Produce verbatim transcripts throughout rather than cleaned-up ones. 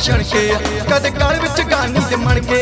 छणके कद गल विच गानी ते मणके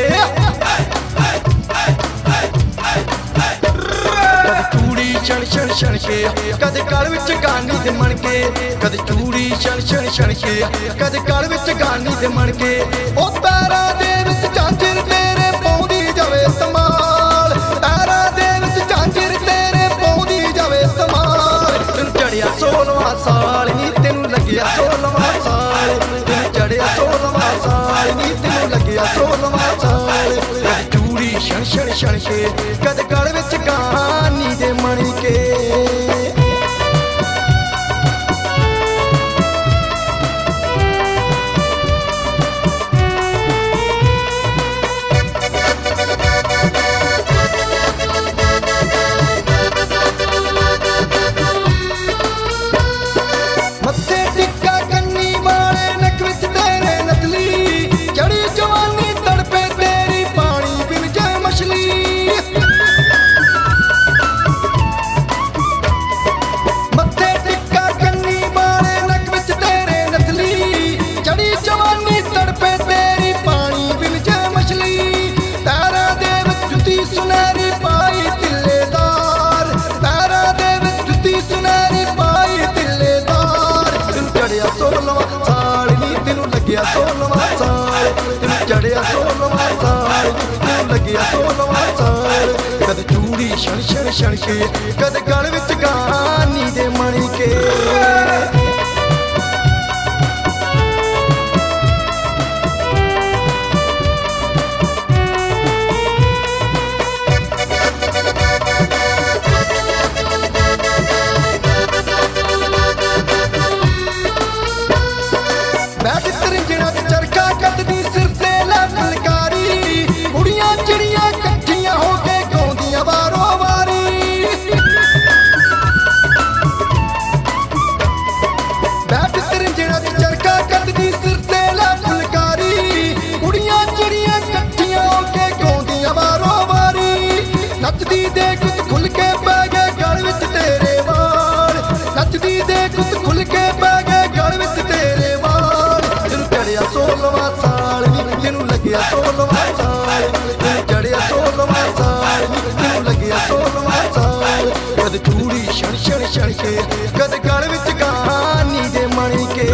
कद चूड़ी छण छण छणके कद गल विच गानी ते मणके कद चूड़ी छण छण छणके कद गल विच गानी ते मणके ओ पैरां दे विच झांजर तेरे पाउंदी जावे तमाल पैरां दे विच झांजर तेरे पाउंदी जावे तमाल तैनूं चढ़िया सोलवां साल नी तैनूं लग्गिया सोलवां साल तैनूं चढ़िया सोलवां साल नी तैनूं लग्गिया सोलवां साल कद चूड़ी छण छण छणके कद गल विच गानी ते मणके सोलवां साल तैनूं चढ़िया सोलवां साल तैनूं लग्गिया सोलवां साल कद चूड़ी छण छण छणके कद गल विच गानी ते मणके सोलवां साल तैनूं लग्गिया सोलवां साल तैनूं चढ़िया सोलवां साल तैनूं लग्गिया सोलवां साल कद चूड़ी छण छण छणके कद गल विच गानी ते मणके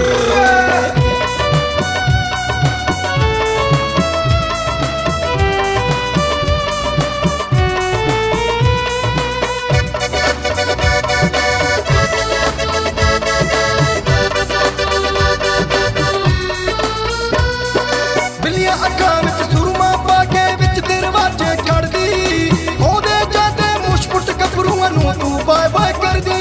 बाय बाय कर दी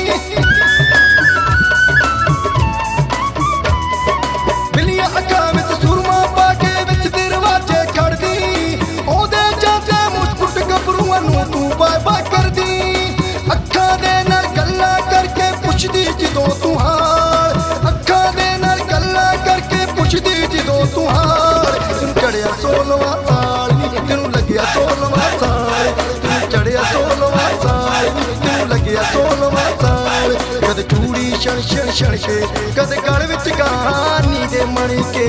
बिलिया अखा विच सुरमा पाके विच दरवाजे खड़ दी ओदे जाते मुस्कुट गबरूआं नूं तू बाय बाय कर दी अखा दे नाल गल्लां करके पुछदी जदों तू हाल अखा दे नाल गल्लां करके पुछदी जदों तू हाल तैनूं चढ़िया सोलवां साल तैनूं लग्गिया सोलवां साल तैनूं चढ़िया सोलवां साल लग्गिया सोलवां साल कद चूड़ी छण छण छणके कद गल विच गानी ते मणके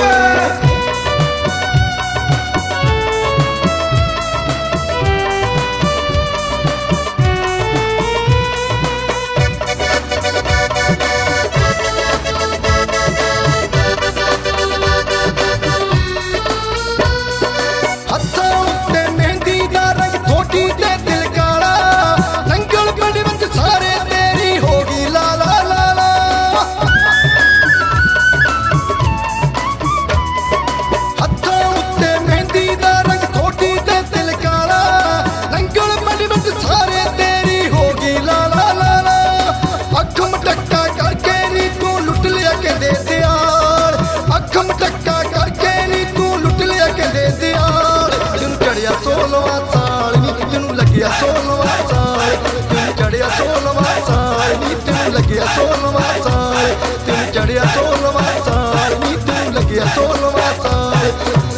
सोलवां साल नी तैनूं लग्गिया सोलवां साल तैनूं चढ़िया सोलवां साल नी तैनूं लग्गिया सोलवां साल तैनूं चढ़िया सोलवां साल नी तैनूं लग्गिया सोलवां साल